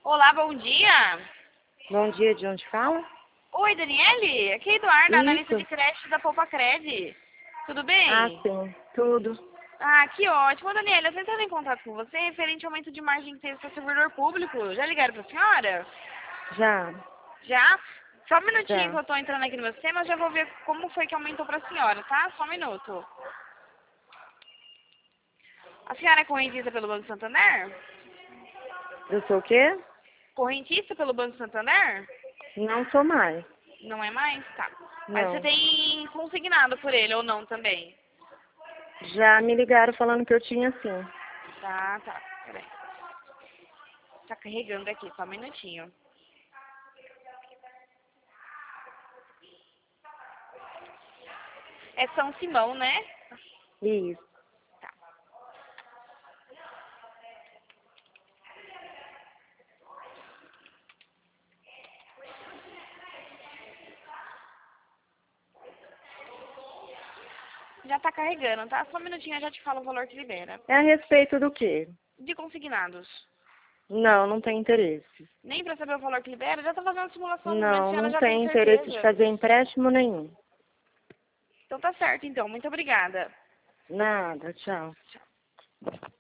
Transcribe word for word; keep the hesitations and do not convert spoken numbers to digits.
Olá, bom dia. Bom dia, de onde fala? Oi, Daniele. Aqui é Eduarda, Isso. analista de crédito da Poupa Cred. Tudo bem? Ah, sim, tudo. Ah, que ótimo. Ô, Daniele, eu tô entrando em contato com você referente ao aumento de margem que teve para servidor público. Já ligaram pra senhora? Já, Já? Só um minutinho que já. eu tô entrando aqui no meu sistema, eu já vou ver como foi que aumentou pra senhora, tá? Só um minuto. A senhora é correntista pelo Banco Santander? Eu sou o quê? Correntista pelo Banco Santander? Não sou mais. Não é mais? Tá. Mas você Não. tem consignado por ele ou não também? Já me ligaram falando que eu tinha sim. Tá, tá. Peraí. Tá carregando aqui, só um minutinho. É São Simão, né? Isso. Tá. Já tá carregando, tá? Só um minutinho, eu já te falo o valor que libera. É a respeito do quê? De consignados. Não, não tem interesse. Nem pra saber o valor que libera, já tá fazendo a simulação no momento, a Não, senhora não já tem tem interesse de certeza. fazer empréstimo nenhum. Então tá certo, então. Muito obrigada. Nada, tchau. Tchau.